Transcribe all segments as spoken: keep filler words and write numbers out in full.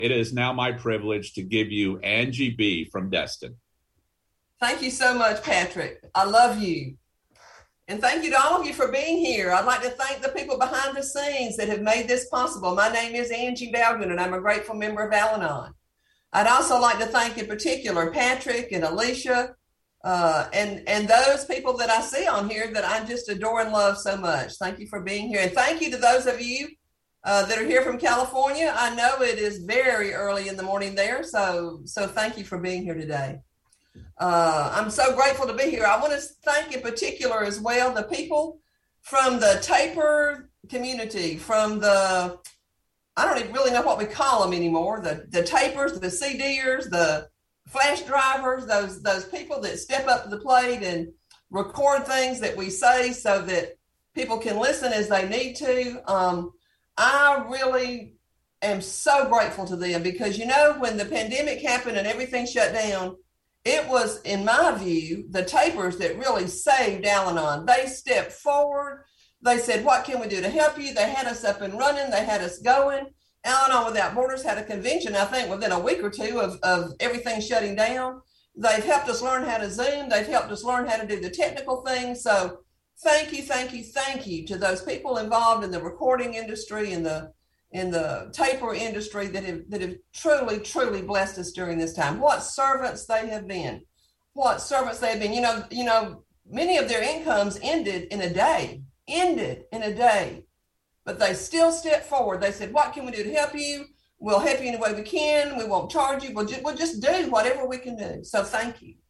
It is now my privilege to give you Angie B. from Destin. Thank you so much, Patrick. I love you. And thank you to all of you for being here. I'd like to thank the people behind the scenes that have made this possible. My name is Angie Baldwin, and I'm a grateful member of Al-Anon. I'd also like to thank in particular Patrick and Alicia uh, and, and those people that I see on here that I just adore and love so much. Thank you for being here. And thank you to those of you uh, that are here from California. I know it is very early in the morning there, so, so thank you for being here today. Uh, I'm so grateful to be here. I want to thank in particular as well the people from the taper community, from the, I don't even really know what we call them anymore, the, the tapers, the C D'ers, the flash drivers, those, those people that step up to the plate and record things that we say so that people can listen as they need to. Um, I really am so grateful to them because, you know, when the pandemic happened and everything shut down, it was, in my view, the tapers that really saved Al-Anon. They stepped forward. They said, what can we do to help you? They had us up and running. They had us going. Al-Anon Without Borders had a convention, I think, within a week or two of, of everything shutting down. They've helped us learn how to Zoom. They've helped us learn how to do the technical things. So thank you, thank you, thank you to those people involved in the recording industry and the in the taper industry that have, that have truly, truly blessed us during this time. What servants they have been. What servants they have been. You know, you know, many of their incomes ended in a day, ended in a day, but they still stepped forward. They said, what can we do to help you? We'll help you any way we can. We won't charge you. We'll just, we'll just do whatever we can do. So thank you.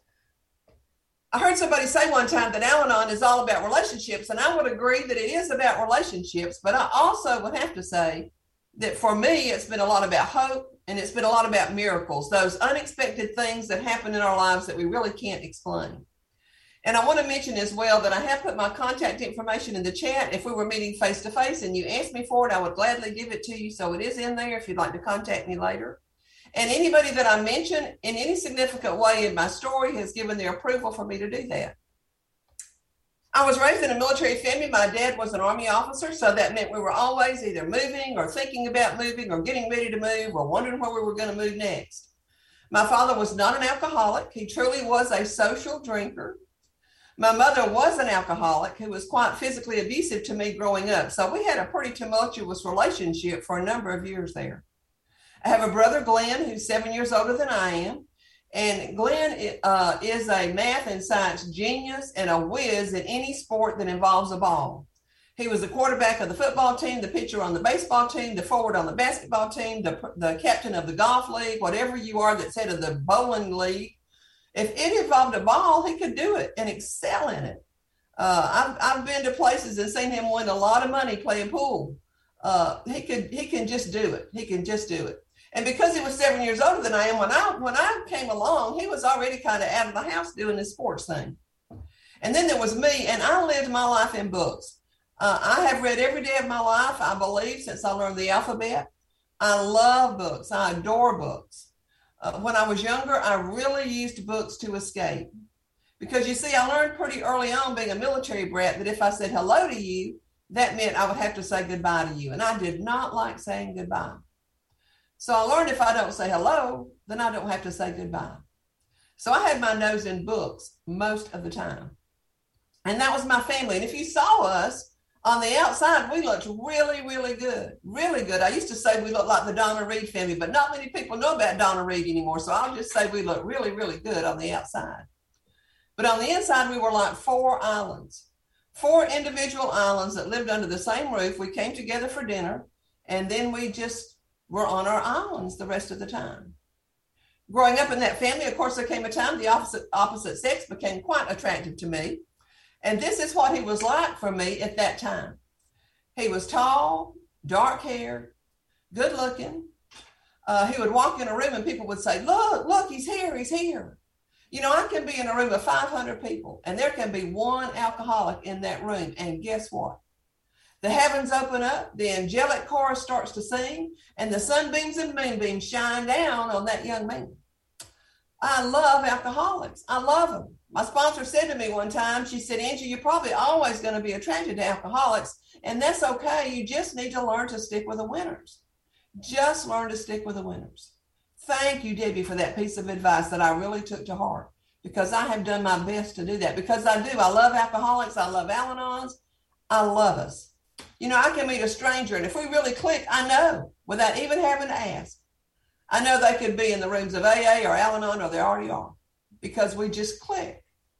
I heard somebody say one time that Al-Anon is all about relationships, and I would agree that it is about relationships, but I also would have to say that for me, it's been a lot about hope, and it's been a lot about miracles, those unexpected things that happen in our lives that we really can't explain. And I want to mention as well that I have put my contact information in the chat. If we were meeting face-to-face and you asked me for it, I would gladly give it to you, so it is in there if you'd like to contact me later. And anybody that I mention in any significant way in my story has given their approval for me to do that. I was raised in a military family. My dad was an Army officer, so that meant we were always either moving or thinking about moving or getting ready to move or wondering where we were going to move next. My father was not an alcoholic. He truly was a social drinker. My mother was an alcoholic who was quite physically abusive to me growing up. So we had a pretty tumultuous relationship for a number of years there. I have a brother, Glenn, who's seven years older than I am. And Glenn uh, is a math and science genius and a whiz in any sport that involves a ball. He was the quarterback of the football team, the pitcher on the baseball team, the forward on the basketball team, the, the captain of the golf league, whatever you are that's head of the bowling league. If it involved a ball, he could do it and excel in it. Uh, I've, I've been to places and seen him win a lot of money playing pool. Uh, he could, he can just do it. He can just do it. And because he was seven years older than I am, when I when I came along, he was already kind of out of the house doing this sports thing. And then there was me, and I lived my life in books. Uh, I have read every day of my life, I believe, since I learned the alphabet. I love books. I adore books. Uh, when I was younger, I really used books to escape. Because you see, I learned pretty early on, being a military brat, that if I said hello to you, that meant I would have to say goodbye to you. And I did not like saying goodbye. So I learned if I don't say hello, then I don't have to say goodbye. So I had my nose in books most of the time. And that was my family. And if you saw us on the outside, we looked really, really good. Really good. I used to say we looked like the Donna Reed family, but not many people know about Donna Reed anymore. So I'll just say we look really, really good on the outside. But on the inside, we were like four islands. Four individual islands that lived under the same roof. We came together for dinner, and then we just were on our islands the rest of the time. Growing up in that family, of course, there came a time the opposite, opposite sex became quite attractive to me. And this is what he was like for me at that time. He was tall, dark haired, good looking. Uh, he would walk in a room and people would say, look, look, he's here, he's here. You know, I can be in a room of five hundred people and there can be one alcoholic in that room. And guess what? The heavens open up, the angelic chorus starts to sing, and the sunbeams and moonbeams shine down on that young man. I love alcoholics. I love them. My sponsor said to me one time, she said, Angie, you're probably always going to be attracted to alcoholics, and that's okay. You just need to learn to stick with the winners. Just learn to stick with the winners. Thank you, Debbie, for that piece of advice that I really took to heart, because I have done my best to do that, because I do. I love alcoholics. I love Al-Anons. I love us. You know, I can meet a stranger, and if we really click, I know without even having to ask. I know they could be in the rooms of A A or Al-Anon, or they already are, because we just click.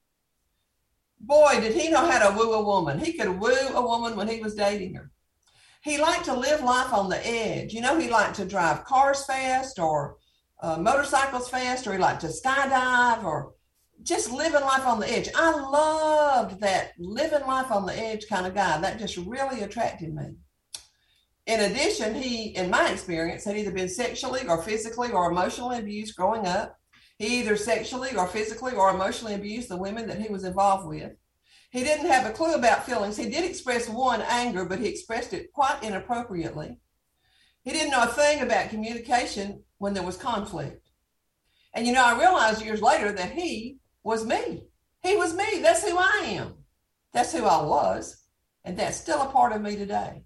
Boy, did he know how to woo a woman. He could woo a woman when he was dating her. He liked to live life on the edge. You know, he liked to drive cars fast, or uh, motorcycles fast, or he liked to skydive, or just living life on the edge. I loved that living life on the edge kind of guy. That just really attracted me. In addition, he, in my experience, had either been sexually or physically or emotionally abused growing up. He either sexually or physically or emotionally abused the women that he was involved with. He didn't have a clue about feelings. He did express one, anger, but he expressed it quite inappropriately. He didn't know a thing about communication when there was conflict. And, you know, I realized years later that he was me. He was me. That's who I am. That's who I was. And that's still a part of me today.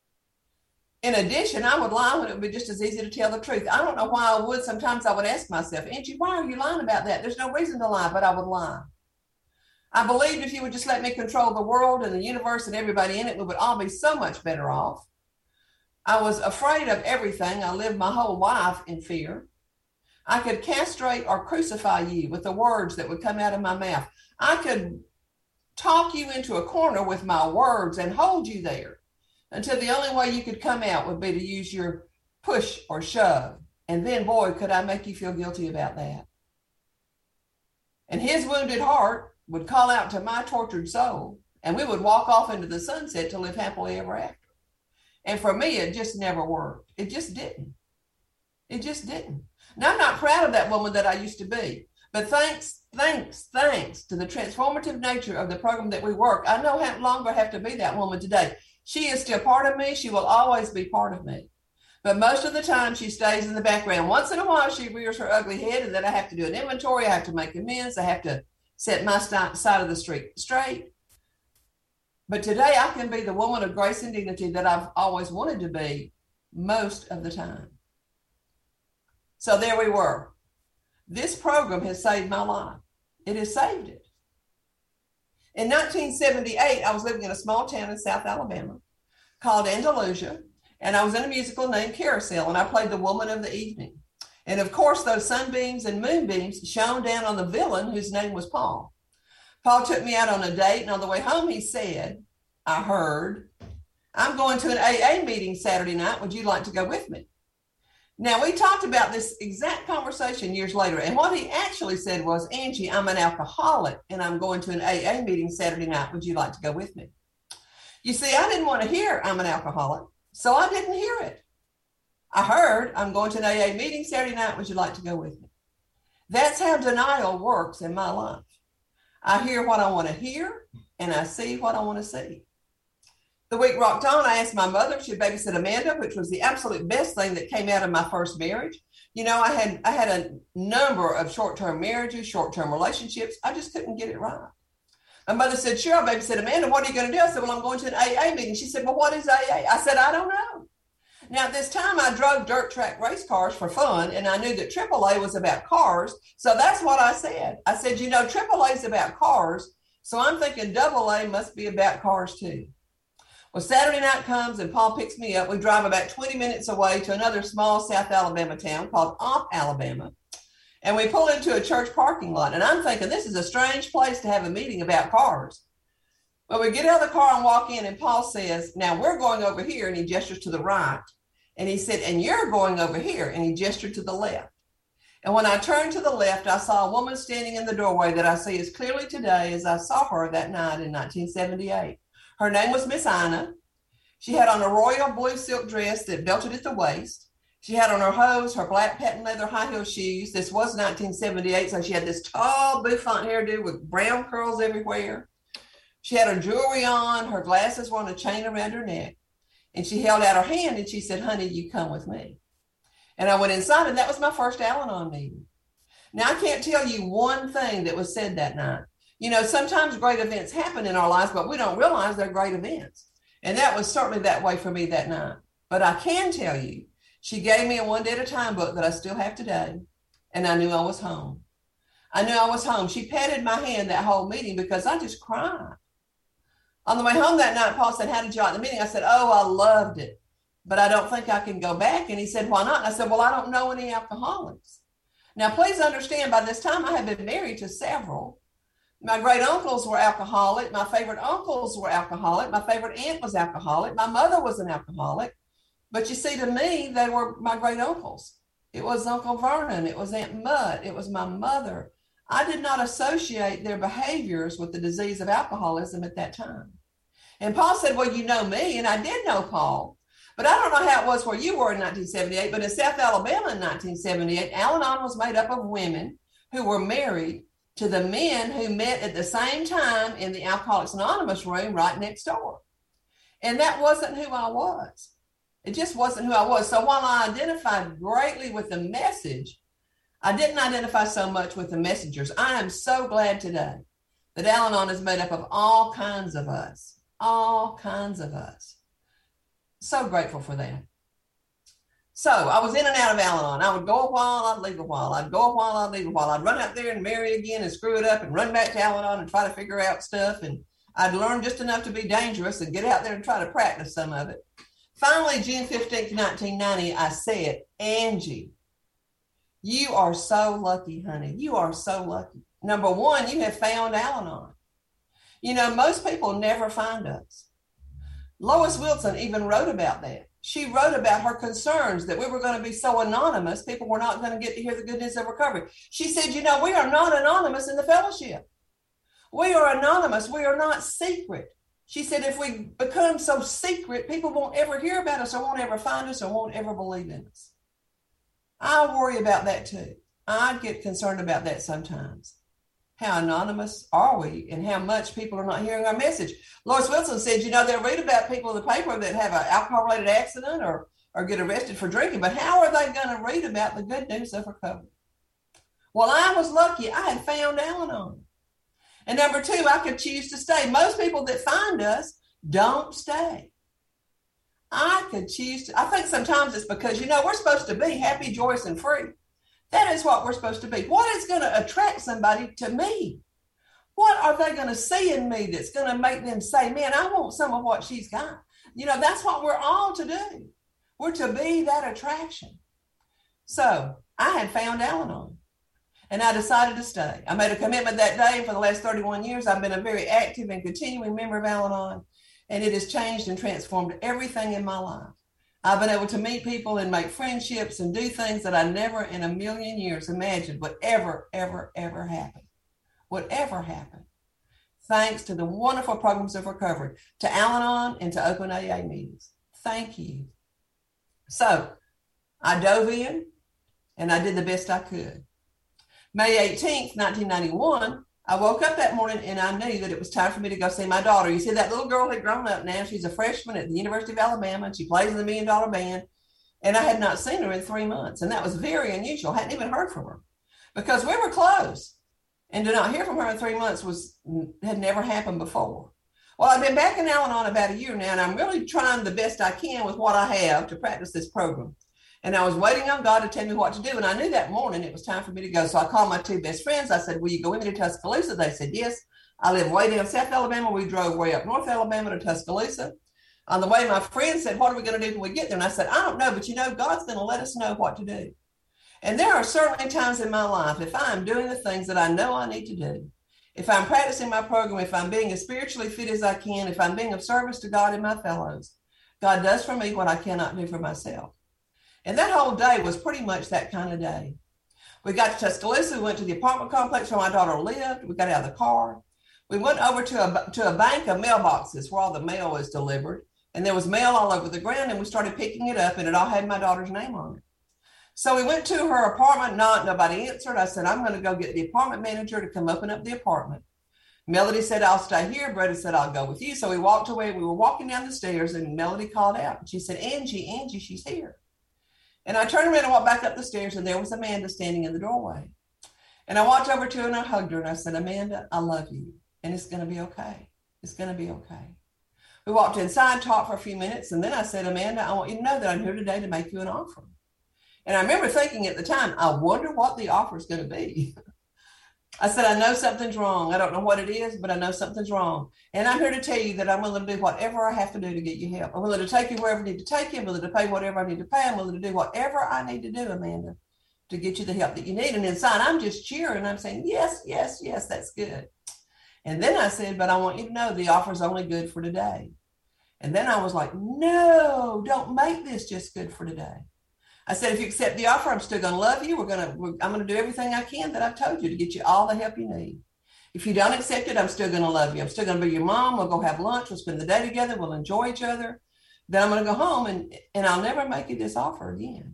In addition, I would lie when it would be just as easy to tell the truth. I don't know why I would. Sometimes I would ask myself, Angie, why are you lying about that? There's no reason to lie, but I would lie. I believed if you would just let me control the world and the universe and everybody in it, we would all be so much better off. I was afraid of everything. I lived my whole life in fear. I could castrate or crucify you with the words that would come out of my mouth. I could talk you into a corner with my words and hold you there until the only way you could come out would be to use your push or shove. And then, boy, could I make you feel guilty about that. And his wounded heart would call out to my tortured soul, and we would walk off into the sunset to live happily ever after. And for me, it just never worked. It just didn't. It just didn't. Now, I'm not proud of that woman that I used to be, but thanks, thanks, thanks to the transformative nature of the program that we work, I no longer have to be that woman today. She is still part of me. She will always be part of me. But most of the time, she stays in the background. Once in a while, she rears her ugly head, and then I have to do an inventory. I have to make amends. I have to set my st- side of the street straight. But today, I can be the woman of grace and dignity that I've always wanted to be most of the time. So there we were. This program has saved my life. It has saved it. In nineteen seventy-eight, I was living in a small town in South Alabama called Andalusia, and I was in a musical named Carousel, and I played the woman of the evening. And of course, those sunbeams and moonbeams shone down on the villain, whose name was Paul. Paul took me out on a date, and on the way home, he said, I heard, I'm going to an A A meeting Saturday night. Would you like to go with me? Now, we talked about this exact conversation years later, and what he actually said was, Angie, I'm an alcoholic, and I'm going to an A A meeting Saturday night. Would you like to go with me? You see, I didn't want to hear I'm an alcoholic, so I didn't hear it. I heard I'm going to an A A meeting Saturday night. Would you like to go with me? That's how denial works in my life. I hear what I want to hear, and I see what I want to see. The week rocked on. I asked my mother if she'd babysit Amanda, which was the absolute best thing that came out of my first marriage. You know, I had I had a number of short-term marriages, short-term relationships. I just couldn't get it right. My mother said, sure, I'll babysit Amanda. What are you going to do? I said, well, I'm going to an A A meeting. She said, well, what is A A? I said, I don't know. Now, at this time, I drove dirt track race cars for fun, and I knew that triple A was about cars. So that's what I said. I said, you know, triple A is about cars. So I'm thinking double A must be about cars too. Well, Saturday night comes and Paul picks me up. We drive about twenty minutes away to another small South Alabama town called Omp, Alabama. And we pull into a church parking lot. And I'm thinking, this is a strange place to have a meeting about cars. Well, we get out of the car and walk in, and Paul says, now we're going over here. And he gestures to the right. And he said, and you're going over here. And he gestured to the left. And when I turned to the left, I saw a woman standing in the doorway that I see as clearly today as I saw her that night in nineteen seventy-eight. Her name was Miss Ina. She had on a royal blue silk dress that belted at the waist. She had on her hose, her black patent leather high heel shoes. This was nineteen seventy-eight, so she had this tall bouffant hairdo with brown curls everywhere. She had her jewelry on. Her glasses were on a chain around her neck. And she held out her hand and she said, honey, you come with me. And I went inside, and that was my first Al-Anon meeting. Now, I can't tell you one thing that was said that night. You know, sometimes great events happen in our lives, but we don't realize they're great events. And that was certainly that way for me that night. But I can tell you, She gave me a one day at a time book that I still have today. And I knew I was home. I knew I was home. She patted my hand that whole meeting because I just cried. On the way home that night, Paul said, how did you like the meeting? I said, oh, I loved it, but I don't think I can go back. And he said, why not? And I said, well, I don't know any alcoholics. Now, please understand, by this time I had been married to several. My great uncles were alcoholic. My favorite uncles were alcoholic. My favorite aunt was alcoholic. My mother was an alcoholic. But you see, to me, they were my great uncles. It was Uncle Vernon. It was Aunt Mutt. It was my mother. I did not associate their behaviors with the disease of alcoholism at that time. And Paul said, well, you know me. And I did know Paul. But I don't know how it was where you were in nineteen seventy-eight, but in South Alabama in nineteen seventy-eight, Al-Anon was made up of women who were married to the men who met at the same time in the Alcoholics Anonymous room right next door. And that wasn't who I was. It just wasn't who I was. So while I identified greatly with the message, I didn't identify so much with the messengers. I am so glad today that Al-Anon is made up of all kinds of us, all kinds of us. So grateful for that. So I was in and out of Al-Anon. I would go a while, I'd leave a while. I'd go a while, I'd leave a while. I'd run out there and marry again and screw it up and run back to Al-Anon and try to figure out stuff. And I'd learn just enough to be dangerous and get out there and try to practice some of it. Finally, June fifteenth, nineteen ninety, I said, Angie, you are so lucky, honey. You are so lucky. Number one, you have found Al-Anon. You know, most people never find us. Lois Wilson even wrote about that. She wrote about her concerns that we were going to be so anonymous, people were not going to get to hear the good news of recovery. She said, you know, we are not anonymous in the fellowship. We are anonymous. We are not secret. She said, if we become so secret, people won't ever hear about us or won't ever find us or won't ever believe in us. I worry about that too. I get concerned about that sometimes. How anonymous are we and how much people are not hearing our message? Lois Wilson said, you know, they'll read about people in the paper that have an alcohol-related accident or, or get arrested for drinking, but how are they going to read about the good news of recovery? Well, I was lucky. I had found Al-Anon. And number two, I could choose to stay. Most people that find us don't stay. I could choose to. I think sometimes it's because, you know, we're supposed to be happy, joyous, and free. That is what we're supposed to be. What is going to attract somebody to me? What are they going to see in me that's going to make them say, man, I want some of what she's got? You know, that's what we're all to do. We're to be that attraction. So I had found Al-Anon and I decided to stay. I made a commitment that day. And for the last thirty-one years, I've been a very active and continuing member of Al-Anon, and it has changed and transformed everything in my life. I've been able to meet people and make friendships and do things that I never in a million years imagined would ever, ever, ever happen. Would ever happen. Thanks to the wonderful programs of recovery, to Al-Anon and to open A A meetings. Thank you. So I dove in and I did the best I could. May eighteenth, nineteen ninety-one, I woke up that morning and I knew that it was time for me to go see my daughter. You see, that little girl had grown up now. She's a freshman at the University of Alabama, and she plays in the Million Dollar Band. And I had not seen her in three months. And that was very unusual. I hadn't even heard from her because we were close. And to not hear from her in three months was had never happened before. Well, I've been back in Al-Anon about a year now, and I'm really trying the best I can with what I have to practice this program. And I was waiting on God to tell me what to do. And I knew that morning it was time for me to go. So I called my two best friends. I said, will you go with me to Tuscaloosa? They said, yes. I live way down South Alabama. We drove way up North Alabama to Tuscaloosa. On the way, my friend said, what are we going to do when we get there? And I said, I don't know, but you know, God's going to let us know what to do. And there are certainly times in my life, if I'm doing the things that I know I need to do, if I'm practicing my program, if I'm being as spiritually fit as I can, if I'm being of service to God and my fellows, God does for me what I cannot do for myself. And that whole day was pretty much that kind of day. We got to Tuscaloosa. We went to the apartment complex where my daughter lived. We got out of the car. We went over to a, to a bank of mailboxes where all the mail was delivered. And there was mail all over the ground. And we started picking it up, and it all had my daughter's name on it. So we went to her apartment. Not nobody answered. I said, I'm going to go get the apartment manager to come open up the apartment. Melody said, I'll stay here. Brenda said, I'll go with you. So we walked away. We were walking down the stairs, and Melody called out. And she said, Angie, Angie, she's here. And I turned around and walked back up the stairs, and there was Amanda standing in the doorway. And I walked over to her and I hugged her, and I said, Amanda, I love you, and it's going to be okay. It's going to be okay. We walked inside, talked for a few minutes, and then I said, Amanda, I want you to know that I'm here today to make you an offer. And I remember thinking at the time, I wonder what the offer is going to be. I said, I know something's wrong. I don't know what it is, but I know something's wrong. And I'm here to tell you that I'm willing to do whatever I have to do to get you help. I'm willing to take you wherever I need to take you. I'm willing to pay whatever I need to pay. I'm willing to do whatever I need to do, Amanda, to get you the help that you need. And inside, I'm just cheering. I'm saying, yes, yes, yes, that's good. And then I said, but I want you to know the offer is only good for today. And then I was like, no, don't make this just good for today. I said, if you accept the offer, I'm still going to love you. We're going to, we're, I'm going to do everything I can that I've told you to get you all the help you need. If you don't accept it, I'm still going to love you. I'm still going to be your mom. We'll go have lunch. We'll spend the day together. We'll enjoy each other. Then I'm going to go home and, and I'll never make you this offer again.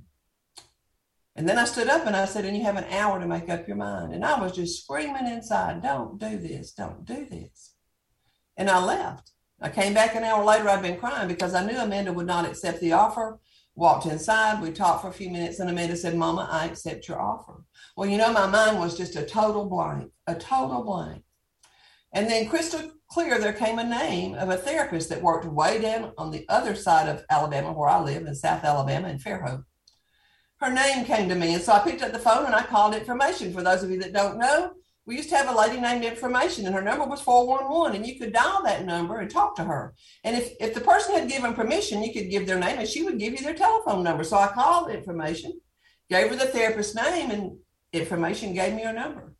And then I stood up and I said, and you have an hour to make up your mind. And I was just screaming inside, don't do this. Don't do this. And I left. I came back an hour later. I'd been crying because I knew Amanda would not accept the offer. Walked inside, we talked for a few minutes, and Amanda said, Mama, I accept your offer. Well, you know, my mind was just a total blank, a total blank. And then crystal clear, there came a name of a therapist that worked way down on the other side of Alabama, where I live in South Alabama in Fairhope. Her name came to me, and so I picked up the phone and I called Information. For those of you that don't know, we used to have a lady named Information, and her number was four one one, and you could dial that number and talk to her. And if, if the person had given permission, you could give their name, and she would give you their telephone number. So I called Information, gave her the therapist's name, and Information gave me her number.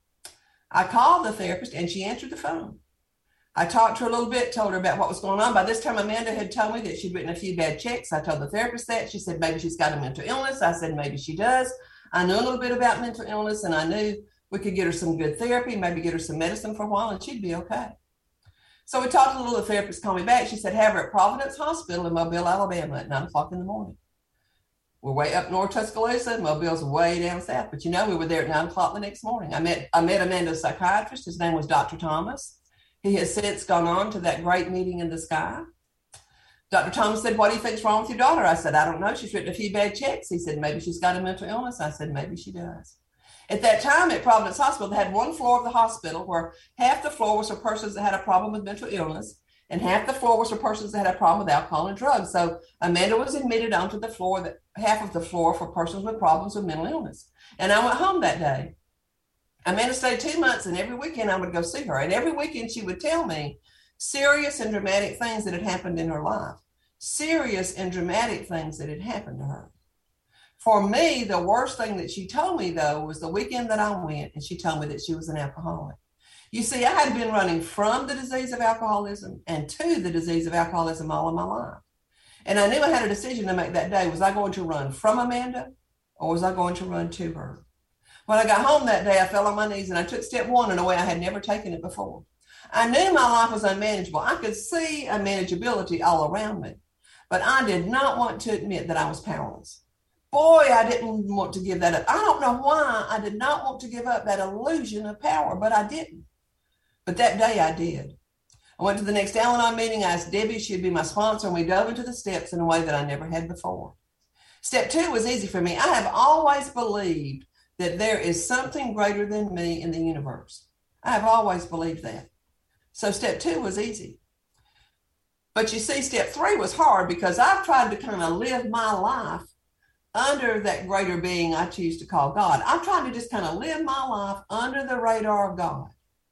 I called the therapist, and she answered the phone. I talked to her a little bit, told her about what was going on. By this time, Amanda had told me that she'd written a few bad checks. I told the therapist that. She said, maybe she's got a mental illness. I said, maybe she does. I knew a little bit about mental illness, and I knew we could get her some good therapy, maybe get her some medicine for a while, and she'd be okay. So we talked a little, the therapist called me back. She said, have her at Providence Hospital in Mobile, Alabama at nine o'clock in the morning. We're way up north Tuscaloosa, Mobile's way down south. But you know, we were there at nine o'clock the next morning. I met, I met Amanda's psychiatrist. His name was Doctor Thomas. He has since gone on to that great meeting in the sky. Doctor Thomas said, what do you think's wrong with your daughter? I said, I don't know. She's written a few bad checks. He said, maybe she's got a mental illness. I said, maybe she does. At that time at Providence Hospital, they had one floor of the hospital where half the floor was for persons that had a problem with mental illness, and half the floor was for persons that had a problem with alcohol and drugs. So Amanda was admitted onto the floor, that half of the floor for persons with problems with mental illness. And I went home that day. Amanda stayed two months, and every weekend I would go see her. And every weekend she would tell me serious and dramatic things that had happened in her life, serious and dramatic things that had happened to her. For me, the worst thing that she told me, though, was the weekend that I went, and she told me that she was an alcoholic. You see, I had been running from the disease of alcoholism and to the disease of alcoholism all of my life. And I knew I had a decision to make that day. Was I going to run from Amanda, or was I going to run to her? When I got home that day, I fell on my knees, and I took step one in a way I had never taken it before. I knew my life was unmanageable. I could see unmanageability all around me, but I did not want to admit that I was powerless. Boy, I didn't want to give that up. I don't know why I did not want to give up that illusion of power, but I didn't. But that day I did. I went to the next Al-Anon meeting. I asked Debbie if she'd be my sponsor, and we dove into the steps in a way that I never had before. Step two was easy for me. I have always believed that there is something greater than me in the universe. I have always believed that. So step two was easy. But you see, step three was hard because I've tried to kind of live my life under that greater being I choose to call God. I'm trying to just kind of live my life under the radar of God,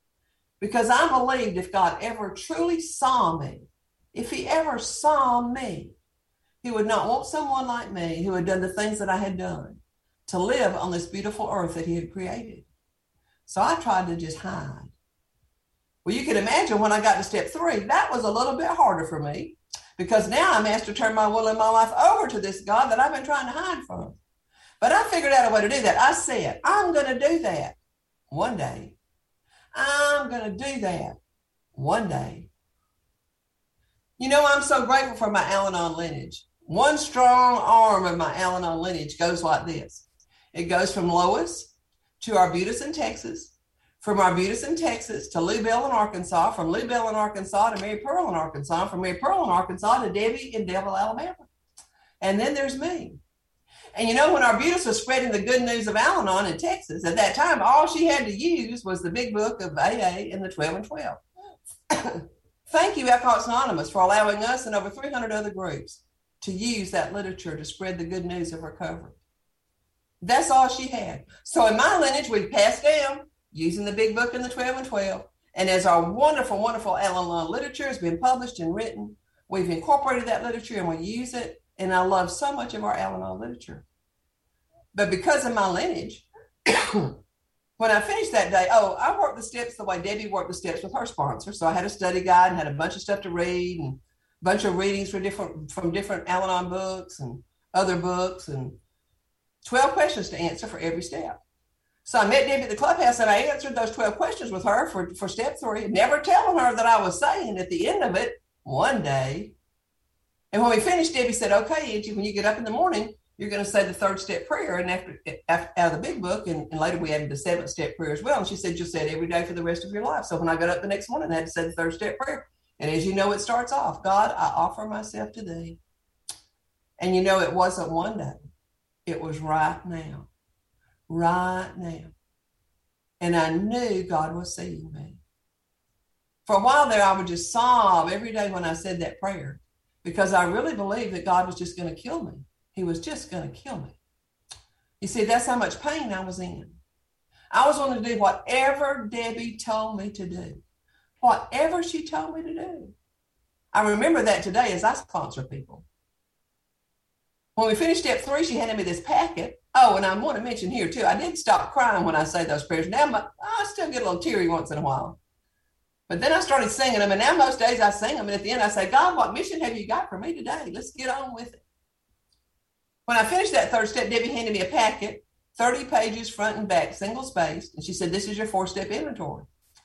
because I believed if God ever truly saw me, if he ever saw me, he would not want someone like me who had done the things that I had done to live on this beautiful earth that he had created. So I tried to just hide. Well, you can imagine when I got to step three, that was a little bit harder for me, because now I'm asked to turn my will and my life over to this God that I've been trying to hide from. But I figured out a way to do that. I said, I'm going to do that one day. I'm going to do that one day. You know, I'm so grateful for my Al-Anon lineage. One strong arm of my Al-Anon lineage goes like this. It goes from Lois to Arbutus in Texas, from Arbutus in Texas to Lou Bell in Arkansas, from Lou Bell in Arkansas to Mary Pearl in Arkansas, from Mary Pearl in Arkansas to Debbie in Devil, Alabama. And then there's me. And you know, when Arbutus was spreading the good news of Al-Anon in Texas, at that time, all she had to use was the big book of A A and the twelve and twelve. Thank you, Alcoholics Anonymous, for allowing us and over three hundred other groups to use that literature to spread the good news of recovery. That's all she had. So in my lineage, we passed down using the big book and the twelve and twelve. And as our wonderful, wonderful Al-Anon literature has been published and written, we've incorporated that literature and we use it. And I love so much of our Al-Anon literature. But because of my lineage, when I finished that day, oh, I worked the steps the way Debbie worked the steps with her sponsor. So I had a study guide and had a bunch of stuff to read and a bunch of readings from different, from different Al-Anon books and other books and twelve questions to answer for every step. So I met Debbie at the clubhouse and I answered those twelve questions with her for, for step three, never telling her that I was saying at the end of it one day. And when we finished, Debbie said, okay, Angie, when you get up in the morning, you're going to say the third step prayer and after, after out of the big book. And, and later we added the seventh step prayer as well. And she said, you'll say it every day for the rest of your life. So when I got up the next morning, I had to say the third step prayer. And as you know, it starts off, God, I offer myself to thee. And you know, it wasn't one day. It was right now, right now. And I knew God was seeing me. For a while there, I would just sob every day when I said that prayer because I really believed that God was just going to kill me. He was just going to kill me. You see, that's how much pain I was in. I was wanting to do whatever Debbie told me to do, whatever she told me to do. I remember that today as I sponsor people. When we finished step three, she handed me this packet. Oh, and I want to mention here too, I did stop crying when I say those prayers. Now my, I still get a little teary once in a while. But then I started singing them, and now most days I sing them, and at the end I say, God, what mission have you got for me today? Let's get on with it. When I finished that third step, Debbie handed me a packet, thirty pages front and back, single spaced, and she said, this is your four-step inventory.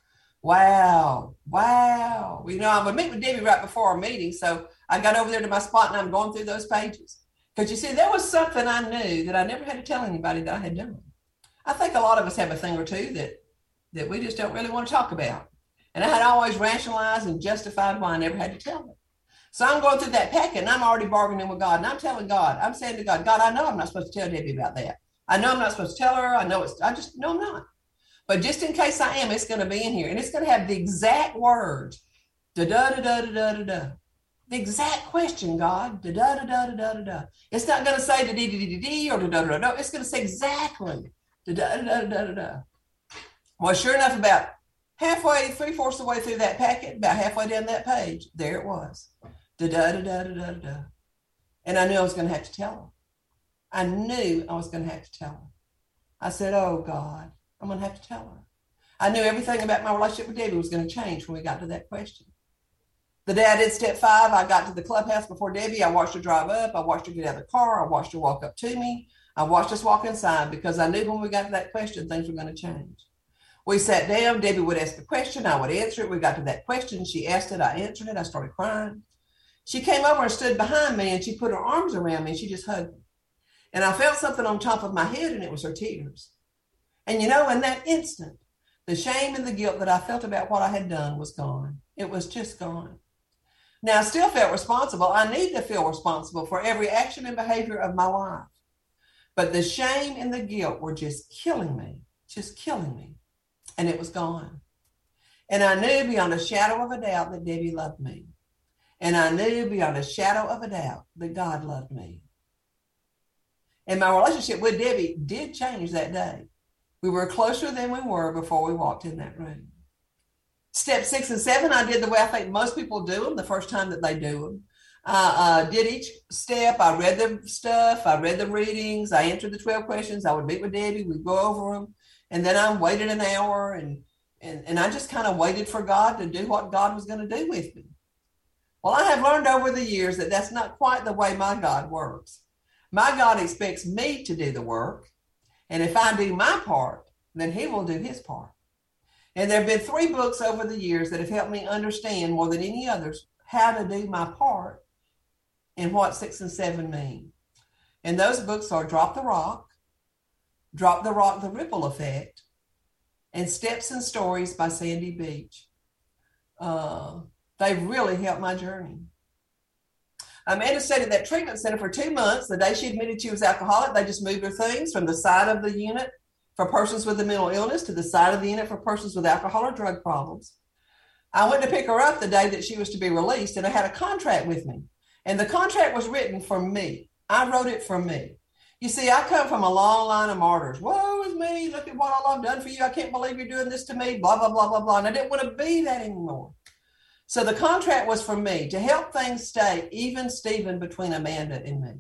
Wow, wow. Well, you know, I would meet with Debbie right before our meeting, so I got over there to my spot, and I'm going through those pages. Because you see, there was something I knew that I never had to tell anybody that I had done. I think a lot of us have a thing or two that, that we just don't really want to talk about. And I had always rationalized and justified why I never had to tell them. So I'm going through that packet and I'm already bargaining with God. And I'm telling God, I'm saying to God, God, I know I'm not supposed to tell Debbie about that. I know I'm not supposed to tell her. I know it's, I just, no, I'm not. But just in case I am, it's going to be in here. And it's going to have the exact words, da-da-da-da-da-da-da-da. The exact question, God, da-da-da-da-da-da-da. It's not going to say da-dee-dee-dee-dee or da-da-da-da. It's going to say exactly da-da-da-da-da-da. Well, sure enough, about halfway, three-fourths of the way through that packet, about halfway down that page, there it was, da-da-da-da-da-da-da. And I knew I was going to have to tell her. I knew I was going to have to tell her. I said, oh, God, I'm going to have to tell her. I knew everything about my relationship with Debbie was going to change when we got to that question. The day I did step five, I got to the clubhouse before Debbie. I watched her drive up. I watched her get out of the car. I watched her walk up to me. I watched us walk inside because I knew when we got to that question, things were going to change. We sat down. Debbie would ask the question. I would answer it. We got to that question. She asked it. I answered it. I started crying. She came over and stood behind me and she put her arms around me and she just hugged me. And I felt something on top of my head and it was her tears. And you know, in that instant, the shame and the guilt that I felt about what I had done was gone. It was just gone. Now, I still felt responsible. I need to feel responsible for every action and behavior of my life. But the shame and the guilt were just killing me, just killing me. And it was gone. And I knew beyond a shadow of a doubt that Debbie loved me. And I knew beyond a shadow of a doubt that God loved me. And my relationship with Debbie did change that day. We were closer than we were before we walked in that room. Step six and seven, I did the way I think most people do them the first time that they do them. I uh, did each step. I read the stuff. I read the readings. I answered the twelve questions. I would meet with Debbie. We'd go over them. And then I waited an hour and, and, and I just kind of waited for God to do what God was going to do with me. Well, I have learned over the years that that's not quite the way my God works. My God expects me to do the work. And if I do my part, then he will do his part. And there have been three books over the years that have helped me understand more than any others how to do my part and what six and seven mean. And those books are Drop the Rock, Drop the Rock, The Ripple Effect, and Steps and Stories by Sandy Beach. Uh, they've really helped my journey. Amanda stayed at that treatment center for two months. The day she admitted she was alcoholic, they just moved her things from the side of the unit for persons with a mental illness to the side of the unit for persons with alcohol or drug problems. I went to pick her up the day that she was to be released, and I had a contract with me. And the contract was written for me. I wrote it for me. You see, I come from a long line of martyrs. Woe is me. Look at what all I've done for you. I can't believe you're doing this to me. Blah, blah, blah, blah, blah. And I didn't want to be that anymore. So the contract was for me to help things stay even Steven between Amanda and me.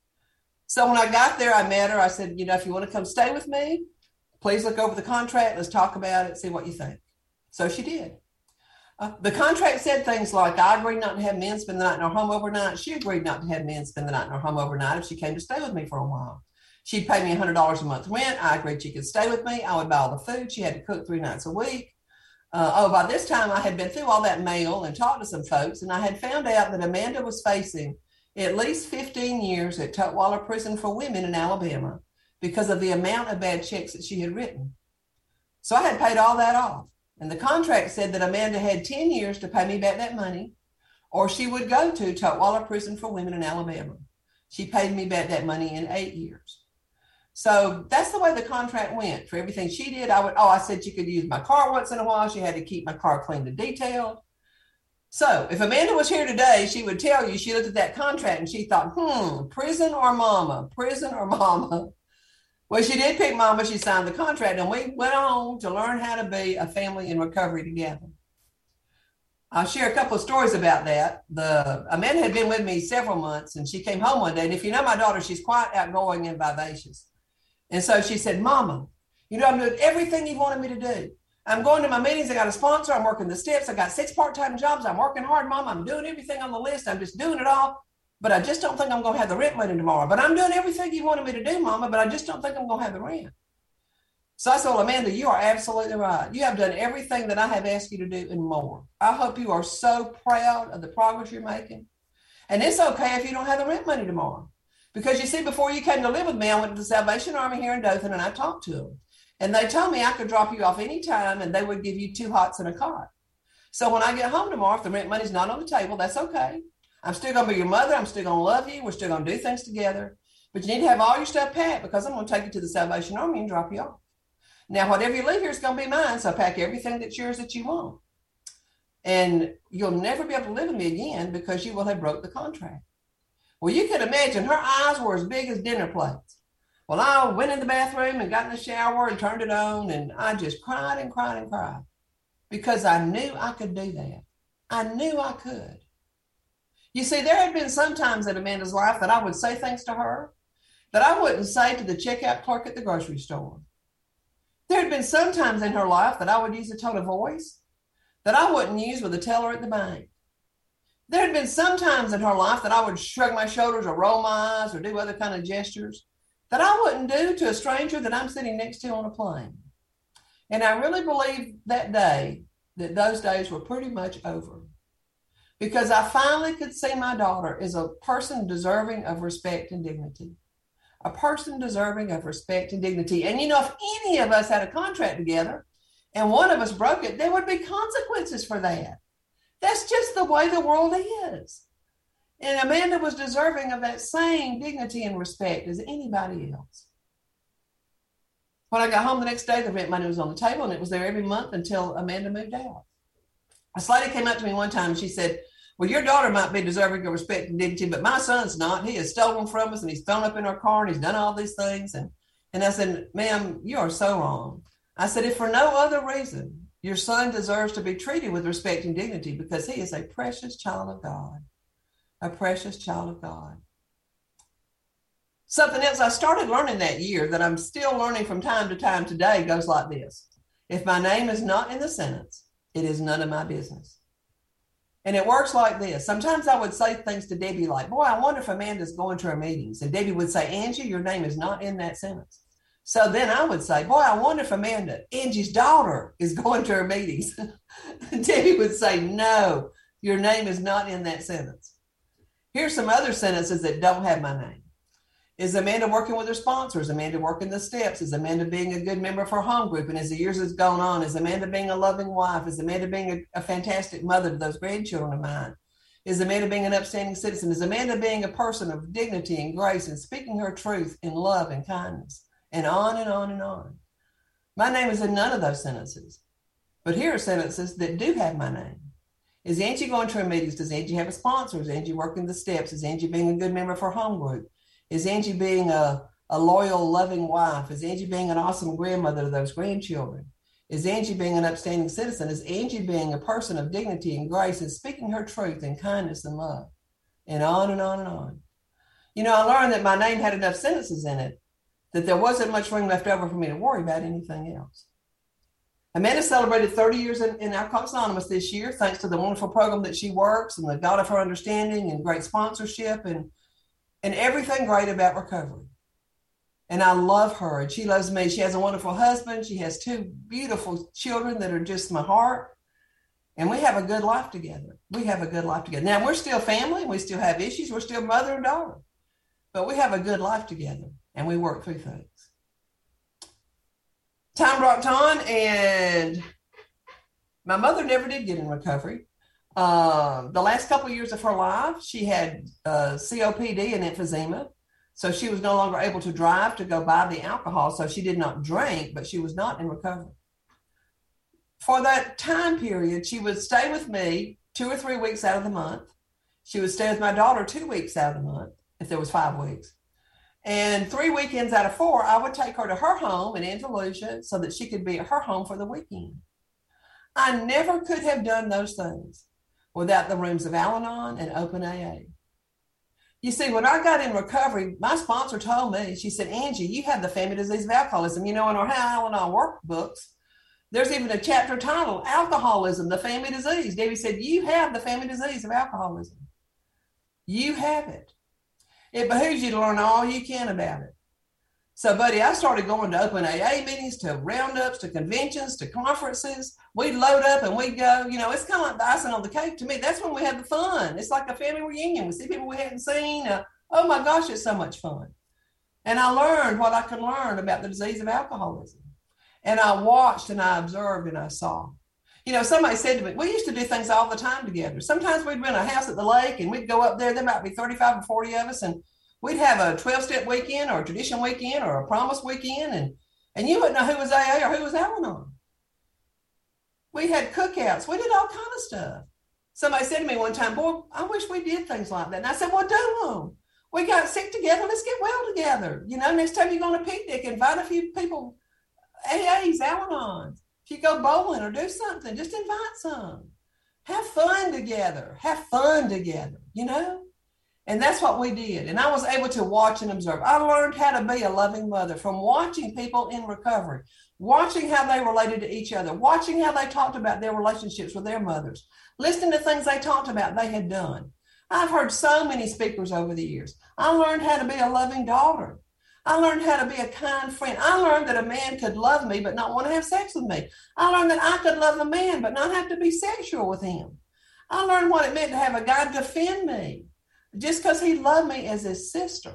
So when I got there, I met her. I said, you know, if you want to come stay with me, please look over the contract. Let's talk about it, see what you think. So she did. Uh, the contract said things like, I agreed not to have men spend the night in our home overnight. She agreed not to have men spend the night in our home overnight if she came to stay with me for a while. She'd pay me one hundred dollars a month rent. I agreed she could stay with me. I would buy all the food. She had to cook three nights a week. Uh, oh, by this time, I had been through all that mail and talked to some folks, and I had found out that Amanda was facing at least fifteen years at Tutwiler Prison for Women in Alabama because of the amount of bad checks that she had written. So I had paid all that off. And the contract said that Amanda had ten years to pay me back that money, or she would go to Tutwiler Prison for Women in Alabama. She paid me back that money in eight years. So that's the way the contract went. For everything she did, I would, oh, I said she could use my car once in a while. She had to keep my car cleaned and detailed. So if Amanda was here today, she would tell you, she looked at that contract and she thought, hmm, prison or mama, prison or mama. Well, she did pick mama. She signed the contract, and we went on to learn how to be a family in recovery together. I'll share a couple of stories about that. The Amanda had been with me several months, and she came home one day. And if you know my daughter, she's quite outgoing and vivacious. And so she said, Mama, you know, I'm doing everything you wanted me to do. I'm going to my meetings. I got a sponsor. I'm working the steps. I got six part-time jobs. I'm working hard, Mom. I'm doing everything on the list. I'm just doing it all. But I just don't think I'm going to have the rent money tomorrow. But I'm doing everything you wanted me to do, Mama, but I just don't think I'm going to have the rent. So I said, well, Amanda, you are absolutely right. You have done everything that I have asked you to do and more. I hope you are so proud of the progress you're making. And it's okay if you don't have the rent money tomorrow. Because you see, before you came to live with me, I went to the Salvation Army here in Dothan, and I talked to them. And they told me I could drop you off anytime, and they would give you two hots and a cot. So when I get home tomorrow, if the rent money's not on the table, that's okay. I'm still going to be your mother. I'm still going to love you. We're still going to do things together. But you need to have all your stuff packed, because I'm going to take you to the Salvation Army and drop you off. Now, whatever you leave here is going to be mine, so pack everything that's yours that you want. And you'll never be able to live with me again because you will have broke the contract. Well, you could imagine her eyes were as big as dinner plates. Well, I went in the bathroom and got in the shower and turned it on, and I just cried and cried and cried because I knew I could do that. I knew I could. You see, there had been some times in Amanda's life that I would say things to her that I wouldn't say to the checkout clerk at the grocery store. There had been some times in her life that I would use a tone of voice that I wouldn't use with a teller at the bank. There had been some times in her life that I would shrug my shoulders or roll my eyes or do other kind of gestures that I wouldn't do to a stranger that I'm sitting next to on a plane. And I really believe that day that those days were pretty much over, because I finally could see my daughter as a person deserving of respect and dignity, a person deserving of respect and dignity. And, you know, if any of us had a contract together and one of us broke it, there would be consequences for that. That's just the way the world is. And Amanda was deserving of that same dignity and respect as anybody else. When I got home the next day, the rent money was on the table, and it was there every month until Amanda moved out. A lady came up to me one time and she said, well, your daughter might be deserving of respect and dignity, but my son's not. He has stolen from us, and he's thrown up in our car, and he's done all these things. And, and I said, ma'am, you are so wrong. I said, if for no other reason, your son deserves to be treated with respect and dignity because he is a precious child of God, a precious child of God. Something else I started learning that year that I'm still learning from time to time today goes like this. If my name is not in the sentence, it is none of my business. And it works like this. Sometimes I would say things to Debbie like, boy, I wonder if Amanda's going to her meetings. And Debbie would say, Angie, your name is not in that sentence. So then I would say, boy, I wonder if Amanda, Angie's daughter, is going to her meetings. Debbie would say, no, your name is not in that sentence. Here's some other sentences that don't have my name. Is Amanda working with her sponsors? Is Amanda working the steps? Is Amanda being a good member of her home group? And as the years has gone on, is Amanda being a loving wife? Is Amanda being a, a fantastic mother to those grandchildren of mine? Is Amanda being an upstanding citizen? Is Amanda being a person of dignity and grace and speaking her truth in love and kindness? And on and on and on. My name is in none of those sentences. But here are sentences that do have my name. Is Angie going to her meetings? Does Angie have a sponsor? Is Angie working the steps? Is Angie being a good member of her home group? Is Angie being a, a loyal, loving wife? Is Angie being an awesome grandmother to those grandchildren? Is Angie being an upstanding citizen? Is Angie being a person of dignity and grace and speaking her truth and kindness and love? And on and on and on. You know, I learned that my name had enough sentences in it that there wasn't much room left over for me to worry about anything else. Amanda celebrated thirty years in, in Alcoholics Anonymous this year, thanks to the wonderful program that she works and the God of her understanding and great sponsorship and, and everything great about recovery. And I love her and she loves me. She has a wonderful husband. She has two beautiful children that are just my heart. And we have a good life together. We have a good life together. Now, we're still family. We still have issues. We're still mother and daughter. But we have a good life together and we work through things. Time rocked on, and my mother never did get in recovery. Uh, the last couple of years of her life, she had uh, C O P D and emphysema. So she was no longer able to drive to go buy the alcohol. So she did not drink, but she was not in recovery. For that time period, she would stay with me two or three weeks out of the month. She would stay with my daughter two weeks out of the month, if there was five weeks. And three weekends out of four, I would take her to her home in Andalusia so that she could be at her home for the weekend. I never could have done those things without the rooms of Al-Anon and Open A A. You see, when I got in recovery, my sponsor told me, she said, Angie, you have the family disease of alcoholism. You know, in our Al-Anon workbooks, there's even a chapter titled, Alcoholism, the Family Disease. Debbie said, you have the family disease of alcoholism. You have it. It behooves you to learn all you can about it. So, buddy, I started going to Open A A meetings, to roundups, to conventions, to conferences. We'd load up and we'd go. You know, it's kind of like the icing on the cake to me. That's when we have the fun. It's like a family reunion. We see people we hadn't seen. Uh, oh, my gosh, it's so much fun. And I learned what I could learn about the disease of alcoholism. And I watched and I observed and I saw. You know, somebody said to me, we used to do things all the time together. Sometimes we'd rent a house at the lake and we'd go up there. There might be thirty-five or forty of us. And we'd have a twelve-step weekend or a tradition weekend or a promise weekend. And, and you wouldn't know who was A A or who was Al-Anon. We had cookouts. We did all kind of stuff. Somebody said to me one time, boy, I wish we did things like that. And I said, well, do them. We got sick together. Let's get well together. You know, next time you go on a picnic, invite a few people, A As, Al-Anons. If you go bowling or do something, just invite some. Have fun together. Have fun together, you know? And that's what we did. And I was able to watch and observe. I learned how to be a loving mother from watching people in recovery, watching how they related to each other, watching how they talked about their relationships with their mothers, listening to things they talked about they had done. I've heard so many speakers over the years. I learned how to be a loving daughter. I learned how to be a kind friend. I learned that a man could love me but not want to have sex with me. I learned that I could love a man but not have to be sexual with him. I learned what it meant to have a guy defend me just because he loved me as his sister.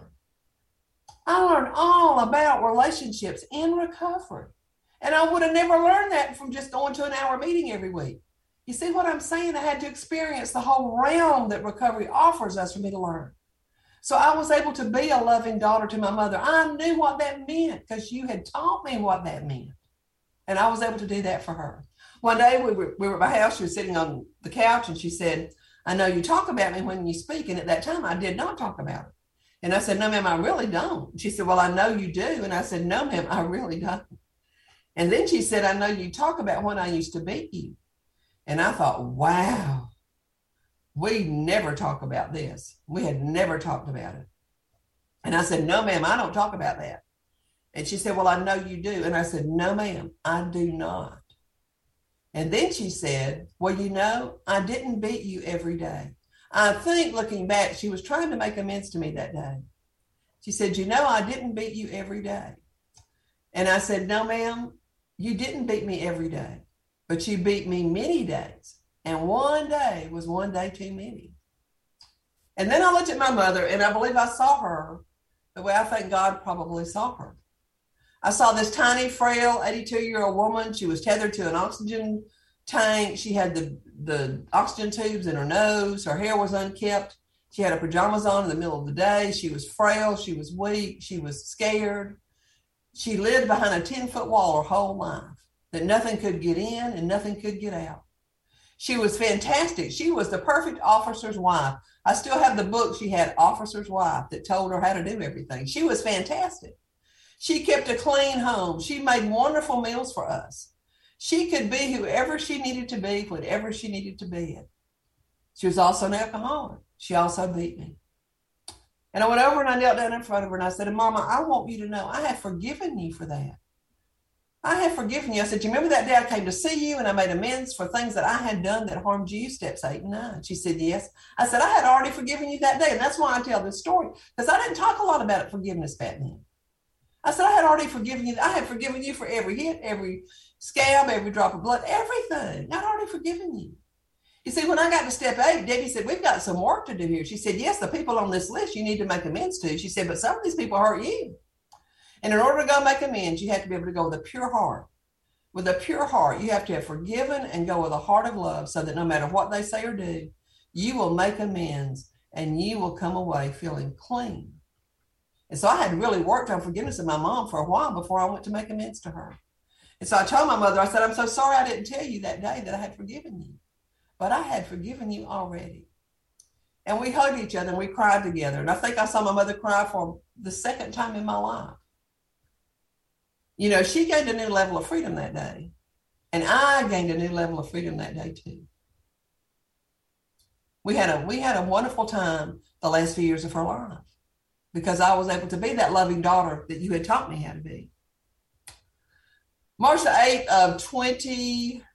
I learned all about relationships in recovery. And I would have never learned that from just going to an hour meeting every week. You see what I'm saying? I had to experience the whole realm that recovery offers us for me to learn. So I was able to be a loving daughter to my mother. I knew what that meant because you had taught me what that meant. And I was able to do that for her. One day we were, we were at my house. She was sitting on the couch and she said, I know you talk about me when you speak. And at that time, I did not talk about it. And I said, no, ma'am, I really don't. And she said, well, I know you do. And I said, no, ma'am, I really don't. And then she said, I know you talk about when I used to beat you. And I thought, wow, we never talk about this. We had never talked about it. And I said, no, ma'am, I don't talk about that. And she said, well, I know you do. And I said, no, ma'am, I do not. And then she said, well, you know, I didn't beat you every day. I think looking back, she was trying to make amends to me that day. She said, you know, I didn't beat you every day. And I said, no, ma'am, you didn't beat me every day, but you beat me many days. And one day was one day too many. And then I looked at my mother and I believe I saw her the way I think God probably saw her. I saw this tiny, frail, eighty-two-year-old woman. She was tethered to an oxygen tank. She had the, the oxygen tubes in her nose. Her hair was unkempt. She had her pajamas on in the middle of the day. She was frail. She was weak. She was scared. She lived behind a ten-foot wall her whole life that nothing could get in and nothing could get out. She was fantastic. She was the perfect officer's wife. I still have the book she had, Officer's Wife, that told her how to do everything. She was fantastic. She kept a clean home. She made wonderful meals for us. She could be whoever she needed to be, whatever she needed to be in. She was also an alcoholic. She also beat me. And I went over and I knelt down in front of her and I said, Mama, I want you to know I have forgiven you for that. I have forgiven you. I said, you remember that day I came to see you and I made amends for things that I had done that harmed you, steps eight and nine. She said, yes. I said, I had already forgiven you that day. And that's why I tell this story, because I didn't talk a lot about forgiveness back then. I said, I had already forgiven you. I had forgiven you for every hit, every scab, every drop of blood, everything. I'd already forgiven you. You see, when I got to step eight, Debbie said, we've got some work to do here. She said, yes, the people on this list you need to make amends to. She said, but some of these people hurt you. And in order to go make amends, you have to be able to go with a pure heart. With a pure heart, you have to have forgiven and go with a heart of love so that no matter what they say or do, you will make amends and you will come away feeling clean. And so I had really worked on forgiveness of my mom for a while before I went to make amends to her. And so I told my mother, I said, I'm so sorry I didn't tell you that day that I had forgiven you. But I had forgiven you already. And we hugged each other and we cried together. And I think I saw my mother cry for the second time in my life. You know, she gained a new level of freedom that day. And I gained a new level of freedom that day too. We had a we had a wonderful time the last few years of her life because I was able to be that loving daughter that you had taught me how to be. March the eighth of twenty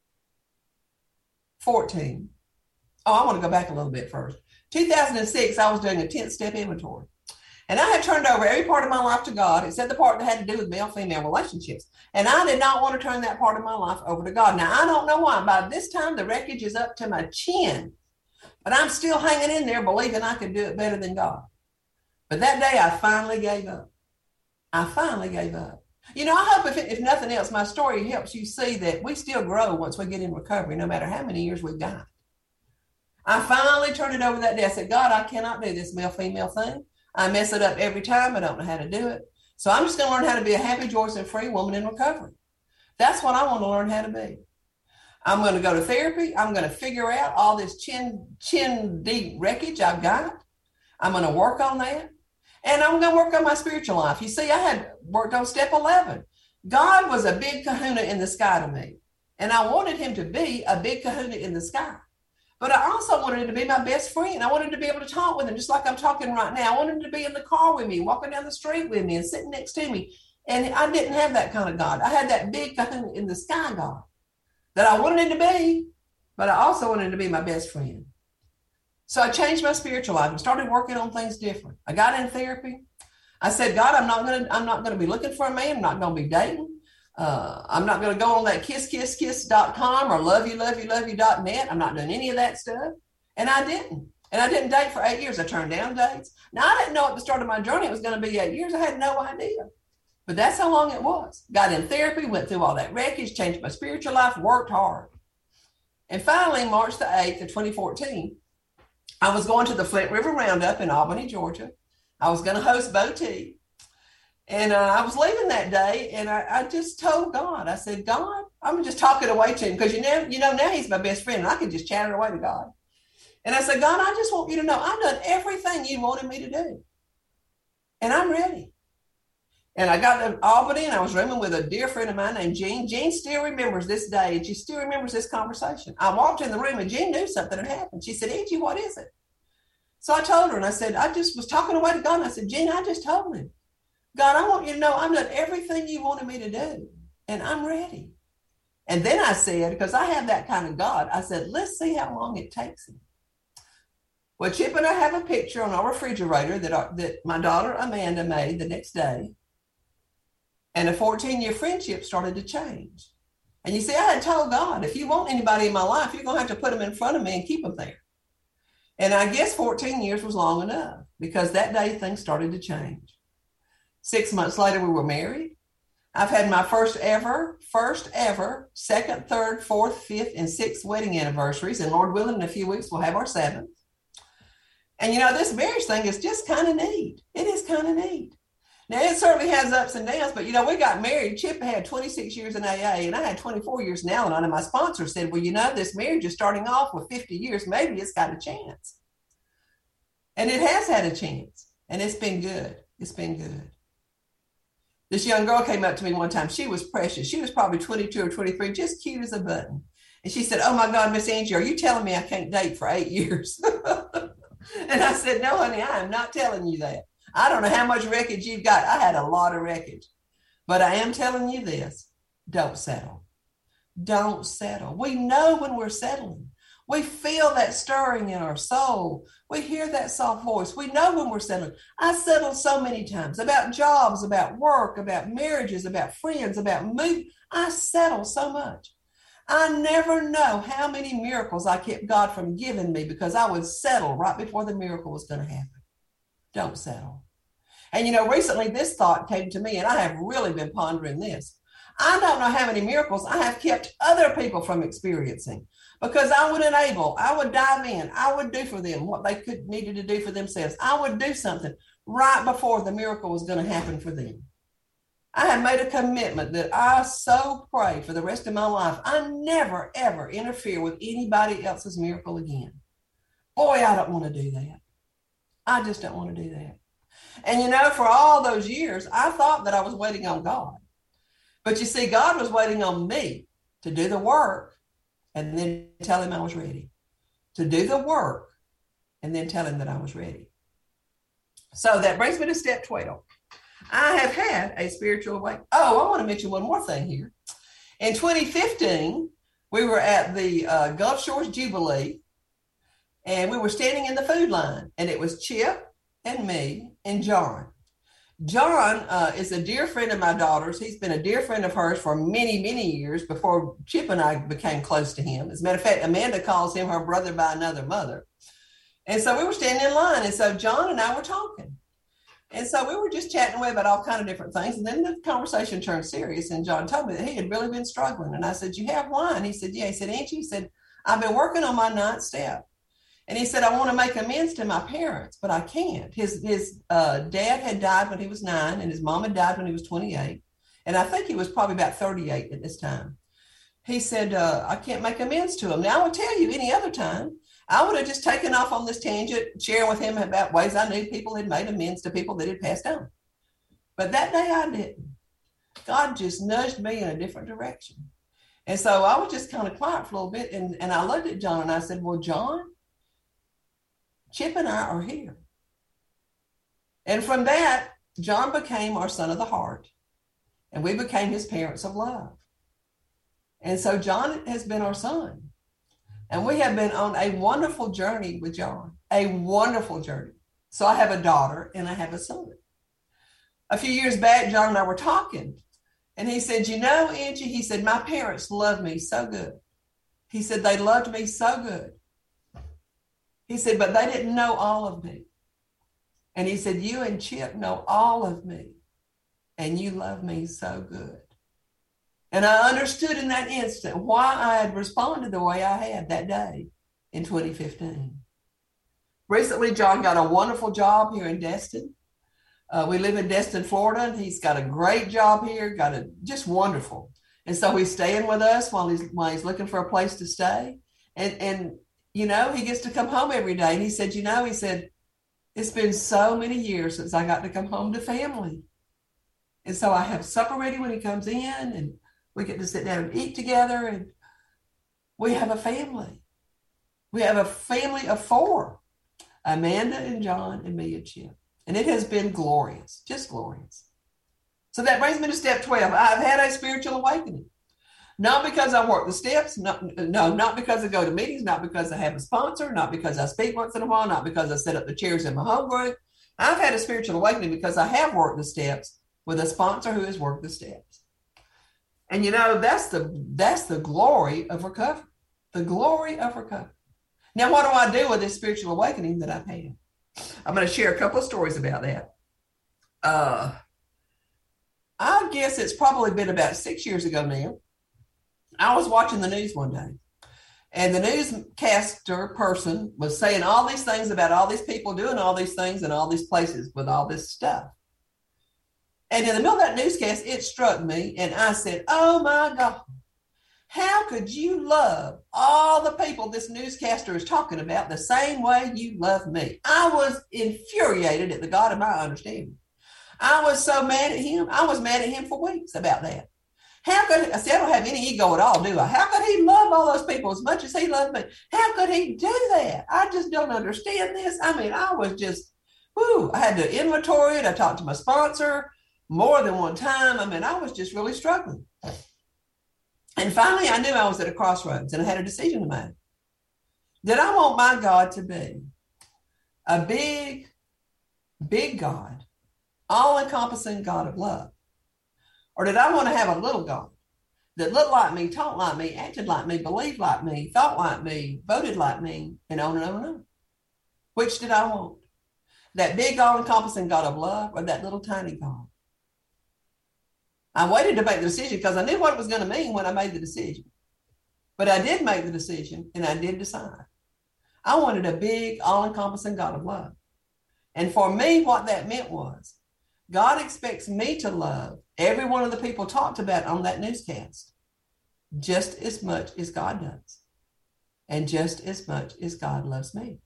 fourteen. Oh, I want to go back a little bit first. two thousand six, I was doing a tenth step inventory. And I had turned over every part of my life to God, except the part that had to do with male-female relationships. And I did not want to turn that part of my life over to God. Now, I don't know why. By this time, the wreckage is up to my chin. But I'm still hanging in there, believing I could do it better than God. But that day, I finally gave up. I finally gave up. You know, I hope if, if nothing else, my story helps you see that we still grow once we get in recovery, no matter how many years we've got. I finally turned it over that day. I said, God, I cannot do this male-female thing. I mess it up every time. I don't know how to do it. So I'm just going to learn how to be a happy, joyous, and free woman in recovery. That's what I want to learn how to be. I'm going to go to therapy. I'm going to figure out all this chin, chin deep wreckage I've got. I'm going to work on that. And I'm going to work on my spiritual life. You see, I had worked on step eleven. God was a big kahuna in the sky to me. And I wanted him to be a big kahuna in the sky. But I also wanted him to be my best friend. I wanted to be able to talk with him, just like I'm talking right now. I wanted him to be in the car with me, walking down the street with me and sitting next to me. And I didn't have that kind of God. I had that big kahuna in the sky God that I wanted him to be, but I also wanted him to be my best friend. So I changed my spiritual life and started working on things different. I got in therapy. I said, God, I'm not going to, I'm not going to be looking for a man. I'm not going to be dating. Uh, I'm not going to go on that kiss, kiss, kiss dot com or love you, love you, love you dot net. I'm not doing any of that stuff. And I didn't. And I didn't date for eight years. I turned down dates. Now, I didn't know at the start of my journey it was going to be eight years. I had no idea. But that's how long it was. Got in therapy, went through all that wreckage, changed my spiritual life, worked hard. And finally, March the eighth of twenty fourteen, I was going to the Flint River Roundup in Albany, Georgia. I was going to host Bo T. And uh, I was leaving that day, and I, I just told God, I said, God, I'm just talking away to him because you know, you know, now he's my best friend, and I could just chat it away to God. And I said, God, I just want you to know I've done everything you wanted me to do, and I'm ready. And I got to Albany, and I was rooming with a dear friend of mine named Jean. Jean still remembers this day, and she still remembers this conversation. I walked in the room, and Jean knew something had happened. She said, Angie, what is it? So I told her, and I said, I just was talking away to God, and I said, Jean, I just told him. God, I want you to know I've done everything you wanted me to do, and I'm ready. And then I said, because I have that kind of God, I said, let's see how long it takes him. Well, Chip and I have a picture on our refrigerator that, our, that my daughter Amanda made the next day. And a fourteen-year friendship started to change. And you see, I had told God, if you want anybody in my life, you're going to have to put them in front of me and keep them there. And I guess fourteen years was long enough because that day things started to change. Six months later, we were married. I've had my first ever, first ever, second, third, fourth, fifth, and sixth wedding anniversaries. And Lord willing, in a few weeks, we'll have our seventh. And, you know, this marriage thing is just kind of neat. It is kind of neat. Now, it certainly has ups and downs, but, you know, we got married. Chip had twenty-six years in A A, and I had twenty-four years in Al-Anon. And my sponsor said, well, you know, this marriage is starting off with fifty years. Maybe it's got a chance. And it has had a chance. And it's been good. It's been good. This young girl came up to me one time. She was precious. She was probably twenty-two or twenty-three, just cute as a button. And she said, "Oh my God, Miss Angie, are you telling me I can't date for eight years?" And I said, "No, honey, I am not telling you that. I don't know how much wreckage you've got. I had a lot of wreckage. But I am telling you this, don't settle. Don't settle. We know when we're settling. We feel that stirring in our soul. We hear that soft voice. We know when we're settling. I settled so many times about jobs, about work, about marriages, about friends, about moving. I settle so much. I never know how many miracles I kept God from giving me because I would settle right before the miracle was going to happen. Don't settle. And you know, recently this thought came to me, and I have really been pondering this. I don't know how many miracles I have kept other people from experiencing because I would enable, I would dive in, I would do for them what they could needed to do for themselves. I would do something right before the miracle was going to happen for them. I have made a commitment that I so pray for the rest of my life, I never, ever interfere with anybody else's miracle again. Boy, I don't want to do that. I just don't want to do that. And you know, for all those years, I thought that I was waiting on God. But you see, God was waiting on me to do the work and then tell him I was ready. To do the work and then tell him that I was ready. So that brings me to step twelve. I have had a spiritual awakening. Oh, I want to mention one more thing here. In twenty fifteen, we were at the uh, Gulf Shores Jubilee, and we were standing in the food line, and it was Chip and me and John. John uh, is a dear friend of my daughter's. He's been a dear friend of hers for many, many years before Chip and I became close to him. As a matter of fact, Amanda calls him her brother by another mother. And so we were standing in line, and so John and I were talking. And so we were just chatting away about all kinds of different things. And then the conversation turned serious, and John told me that he had really been struggling. And I said, "You have wine?" He said, "Yeah." He said, "Angie," he said, "I've been working on my ninth step." And he said, "I want to make amends to my parents, but I can't." His his uh, dad had died when he was nine, and his mom had died when he was twenty-eight. And I think he was probably about thirty-eight at this time. He said, uh, "I can't make amends to him." Now, I will tell you, any other time, I would have just taken off on this tangent, sharing with him about ways I knew people had made amends to people that had passed on. But that day I didn't. God just nudged me in a different direction. And so I was just kind of quiet for a little bit. And, and I looked at John and I said, "Well, John, Chip and I are here." And from that, John became our son of the heart, and we became his parents of love. And so John has been our son, and we have been on a wonderful journey with John, a wonderful journey. So I have a daughter and I have a son. A few years back, John and I were talking, and he said, "You know, Angie," he said, "my parents loved me so good." He said, "They loved me so good." He said, "But they didn't know all of me." And he said, "You and Chip know all of me, and you love me so good." And I understood in that instant why I had responded the way I had that day in twenty fifteen. Recently, John got a wonderful job here in Destin. Uh, we live in Destin, Florida, and he's got a great job here, got a just wonderful. And so he's staying with us while he's while he's looking for a place to stay. And and you know, he gets to come home every day. And he said, you know, he said, "It's been so many years since I got to come home to family. And so I have supper ready when he comes in, and we get to sit down and eat together, and we have a family. We have a family of four, Amanda and John and me and Chip. And it has been glorious, just glorious." So that brings me to step twelve. I've had a spiritual awakening. Not because I work the steps, not, no, not because I go to meetings, not because I have a sponsor, not because I speak once in a while, not because I set up the chairs in my home group. I've had a spiritual awakening because I have worked the steps with a sponsor who has worked the steps. And you know, that's the that's the glory of recovery, the glory of recovery. Now, what do I do with this spiritual awakening that I've had? I'm going to share a couple of stories about that. Uh, I guess it's probably been about six years ago now. I was watching the news one day, and the newscaster person was saying all these things about all these people doing all these things in all these places with all this stuff. And in the middle of that newscast, it struck me, and I said, "Oh my God, how could you love all the people this newscaster is talking about the same way you love me?" I was infuriated at the God of my understanding. I was so mad at him. I was mad at him for weeks about that. How could, I see, I don't have any ego at all, do I? How could he love all those people as much as he loved me? How could he do that? I just don't understand this. I mean, I was just, whoo, I had to inventory it. I talked to my sponsor more than one time. I mean, I was just really struggling. And finally, I knew I was at a crossroads and I had a decision to make. Did I want my God to be a big, big God, all-encompassing God of love? Or did I want to have a little God that looked like me, talked like me, acted like me, believed like me, thought like me, voted like me, and on and on and on? Which did I want? That big, all-encompassing God of love or that little tiny God? I waited to make the decision because I knew what it was going to mean when I made the decision. But I did make the decision and I did decide. I wanted a big, all-encompassing God of love. And for me, what that meant was God expects me to love every one of the people talked about on that newscast just as much as God does, and just as much as God loves me.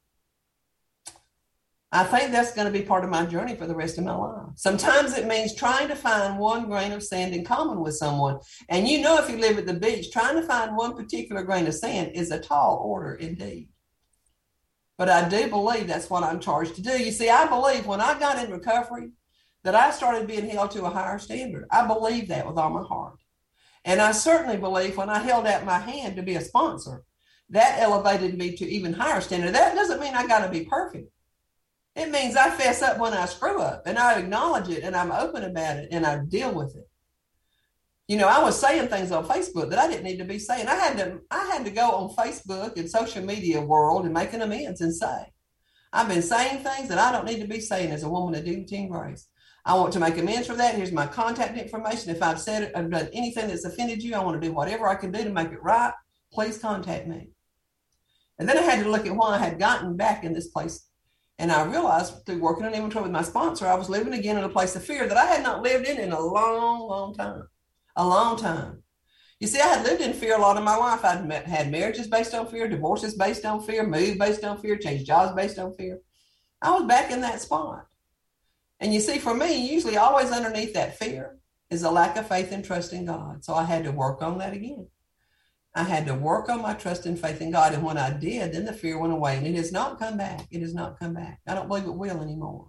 I think that's going to be part of my journey for the rest of my life. Sometimes it means trying to find one grain of sand in common with someone. And you know, if you live at the beach, trying to find one particular grain of sand is a tall order indeed. But I do believe that's what I'm charged to do. You see, I believe when I got in recovery that I started being held to a higher standard. I believe that with all my heart. And I certainly believe when I held out my hand to be a sponsor, that elevated me to even higher standard. That doesn't mean I got to be perfect. It means I fess up when I screw up and I acknowledge it and I'm open about it and I deal with it. You know, I was saying things on Facebook that I didn't need to be saying. I had to, I had to go on Facebook and social media world and make an amends and say, I've been saying things that I don't need to be saying as a woman of Dignity and Grace. I want to make amends for that. Here's my contact information. If I've said it, I've done anything that's offended you, I want to do whatever I can do to make it right. Please contact me. And then I had to look at why I had gotten back in this place. And I realized through working on inventory with my sponsor, I was living again in a place of fear that I had not lived in in a long, long time. A long time. You see, I had lived in fear a lot of my life. I'd met, had marriages based on fear, divorces based on fear, move based on fear, changed jobs based on fear. I was back in that spot. And you see, for me, usually always underneath that fear is a lack of faith and trust in God. So I had to work on that again. I had to work on my trust and faith in God. And when I did, then the fear went away. And it has not come back. It has not come back. I don't believe it will anymore.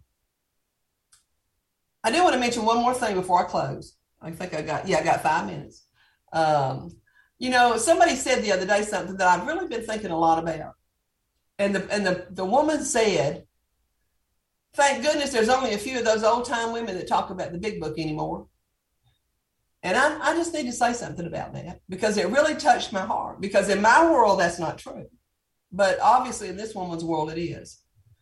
I do want to mention one more thing before I close. I think I got, yeah, I got five minutes. Um, you know, somebody said the other day something that I've really been thinking a lot about. And the, and the, the woman said, thank goodness there's only a few of those old time women that talk about the big book anymore. And I, I just need to say something about that because it really touched my heart, because in my world, that's not true. But obviously in this woman's world, it is.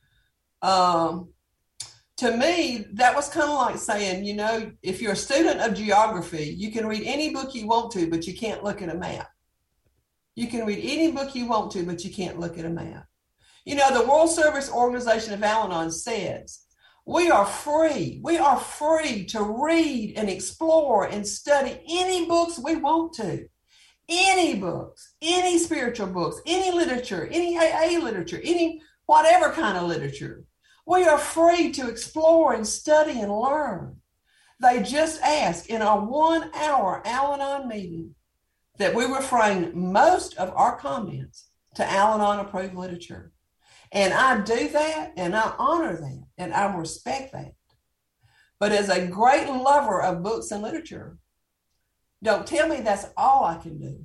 Um, to me, that was kind of like saying, you know, if you're a student of geography, you can read any book you want to, but you can't look at a map. You can read any book you want to, but you can't look at a map. You know, the World Service Organization of Al-Anon says, we are free. We are free to read and explore and study any books we want to. Any books, any spiritual books, any literature, any A A literature, any whatever kind of literature. We are free to explore and study and learn. They just ask in our one hour Al-Anon meeting that we refrain most of our comments to Al-Anon approved literature. And I do that, and I honor that, and I respect that. But as a great lover of books and literature, don't tell me that's all I can do.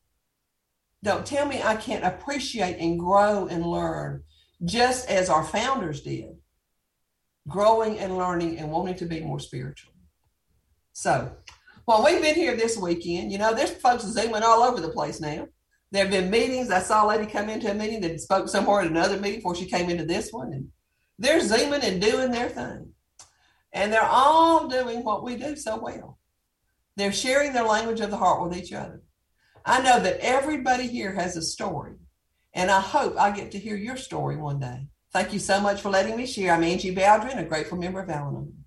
Don't tell me I can't appreciate and grow and learn, just as our founders did, growing and learning and wanting to be more spiritual. So, while we've been here this weekend, you know, there's folks zooming all over the place now. There have been meetings. I saw a lady come into a meeting that spoke somewhere at another meeting before she came into this one. And they're zooming and doing their thing. And they're all doing what we do so well. They're sharing their language of the heart with each other. I know that everybody here has a story. And I hope I get to hear your story one day. Thank you so much for letting me share. I'm Angie Baldwin, a grateful member of Al-Anon.